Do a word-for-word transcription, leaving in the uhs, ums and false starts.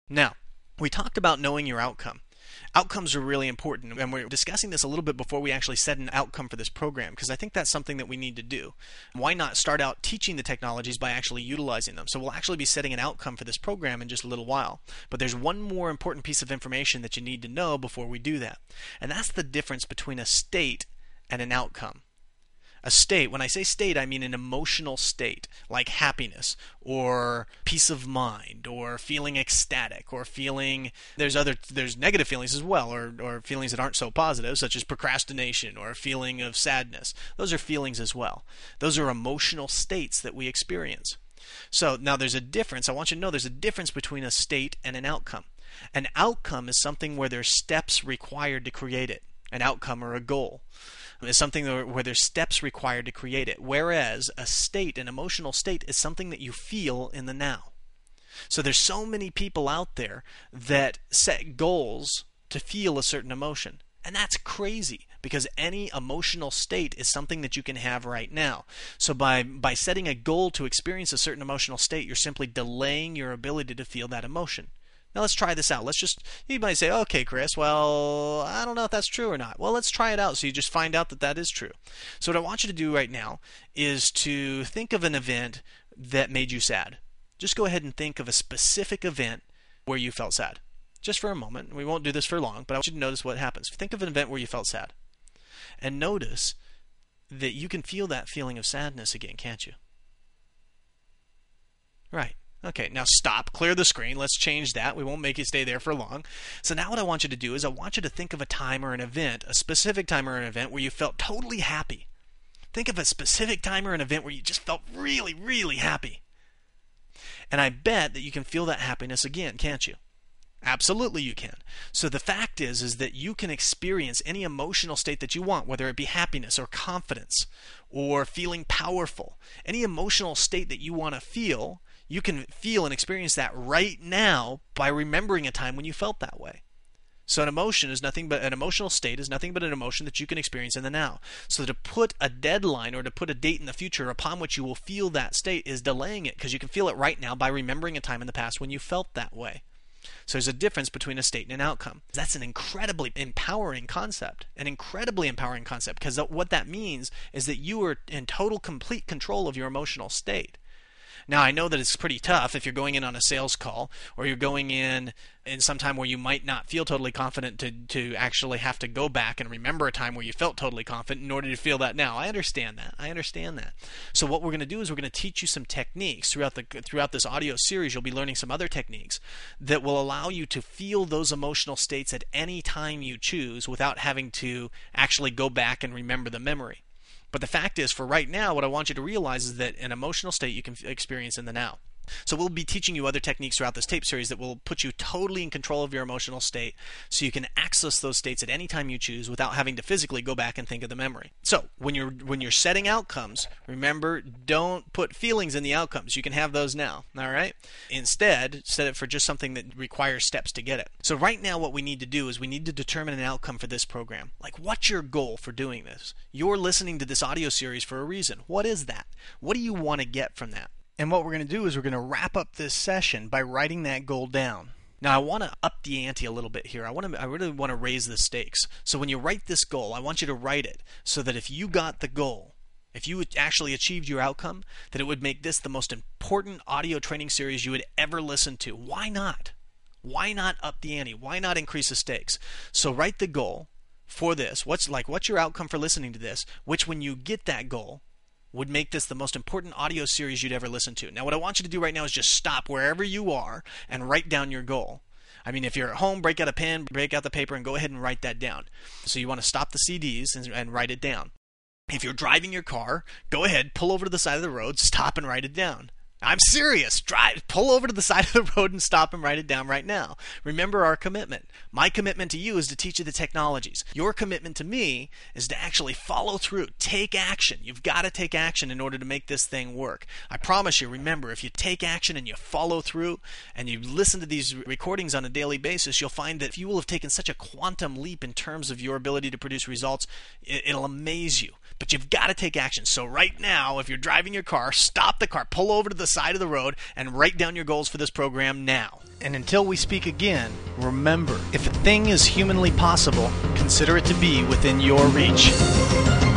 Now, we talked about knowing your outcome. Outcomes are really important, and we're discussing this a little bit before we actually set an outcome for this program, because I think that's something that we need to do. Why not start out teaching the technologies by actually utilizing them? So we'll actually be setting an outcome for this program in just a little while. But there's one more important piece of information that you need to know before we do that, and that's the difference between a state and an outcome. A state, when I say state, I mean an emotional state, like happiness or peace of mind or feeling ecstatic or feeling, there's other, there's negative feelings as well, or, or feelings that aren't so positive, such as procrastination or a feeling of sadness. Those are feelings as well. Those are emotional states that we experience. So now there's a difference. I want you to know there's a difference between a state and an outcome. An outcome is something where there's steps required to create it. An outcome or a goal is something where there's steps required to create it, whereas a state, an emotional state, is something that you feel in the now. So there's so many people out there that set goals to feel a certain emotion, and that's crazy, because any emotional state is something that you can have right now. So by by setting a goal to experience a certain emotional state, you're simply delaying your ability to feel that emotion. Now let's try this out. Let's just, you might say, okay, Chris, well, I don't know if that's true or not. Well, let's try it out so you just find out that that is true. So what I want you to do right now is to think of an event that made you sad. Just go ahead and think of a specific event where you felt sad. Just for a moment. We won't do this for long, but I want you to notice what happens. Think of an event where you felt sad. And notice that you can feel that feeling of sadness again, can't you? Right. Okay, now stop, clear the screen, let's change that. We won't make you stay there for long. So now what I want you to do is I want you to think of a time or an event, a specific time or an event where you felt totally happy. Think of a specific time or an event where you just felt really, really happy. And I bet that you can feel that happiness again, can't you? Absolutely you can. So the fact is, is that you can experience any emotional state that you want, whether it be happiness or confidence or feeling powerful. Any emotional state that you want to feel, you can feel and experience that right now by remembering a time when you felt that way. So an emotion is nothing but, an emotional state is nothing but an emotion that you can experience in the now. So to put a deadline or to put a date in the future upon which you will feel that state is delaying it, because you can feel it right now by remembering a time in the past when you felt that way. So there's a difference between a state and an outcome. That's an incredibly empowering concept, an incredibly empowering concept, because what that means is that you are in total, complete control of your emotional state. Now, I know that it's pretty tough if you're going in on a sales call or you're going in in some time where you might not feel totally confident to, to actually have to go back and remember a time where you felt totally confident in order to feel that now. I understand that. I understand that. So what we're going to do is we're going to teach you some techniques throughout the throughout this audio series. You'll be learning some other techniques that will allow you to feel those emotional states at any time you choose without having to actually go back and remember the memory. But the fact is, for right now, what I want you to realize is that an emotional state you can experience in the now. So we'll be teaching you other techniques throughout this tape series that will put you totally in control of your emotional state, so you can access those states at any time you choose without having to physically go back and think of the memory. So when you're when you're setting outcomes, remember, don't put feelings in the outcomes. You can have those now, all right? Instead, set it for just something that requires steps to get it. So right now what we need to do is we need to determine an outcome for this program. Like, what's your goal for doing this? You're listening to this audio series for a reason. What is that? What do you want to get from that? And what we're going to do is we're going to wrap up this session by writing that goal down. Now I want to up the ante a little bit here. I want to I really want to raise the stakes. So when you write this goal, I want you to write it so that if you got the goal, if you actually achieved your outcome, that it would make this the most important audio training series you would ever listen to. Why not? Why not up the ante? Why not increase the stakes? So write the goal for this. What's like what's your outcome for listening to this? Which, when you get that goal, would make this the most important audio series you'd ever listen to. Now what I want you to do right now is just stop wherever you are and write down your goal. I mean, if you're at home, break out a pen, break out the paper, and go ahead and write that down. So you want to stop the C Ds and, and write it down. If you're driving your car, go ahead, pull over to the side of the road, stop and write it down. I'm serious. Drive, pull over to the side of the road and stop and write it down right now. Remember our commitment. My commitment to you is to teach you the technologies. Your commitment to me is to actually follow through. Take action. You've got to take action in order to make this thing work. I promise you, remember, if you take action and you follow through and you listen to these recordings on a daily basis, you'll find that you will have taken such a quantum leap in terms of your ability to produce results. It'll amaze you. But you've got to take action. So right now, if you're driving your car, stop the car, pull over to the side of the road and write down your goals for this program now. And until we speak again, remember, if a thing is humanly possible, consider it to be within your reach.